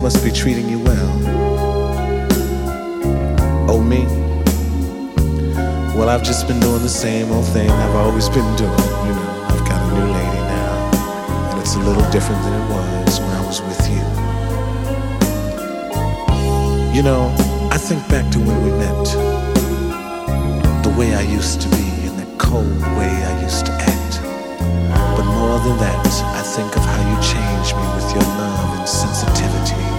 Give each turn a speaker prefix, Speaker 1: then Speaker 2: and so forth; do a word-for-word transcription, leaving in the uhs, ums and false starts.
Speaker 1: must be treating you well. Oh, me? Well, I've just been doing the same old thing I've always been doing. You know, I've got a new lady now, and it's a little different than it was when I was with you. You know, I think back to when we met, the way I used to be and the cold way I used to act. But more than that, I think of how you changed me with your love and sensitivity.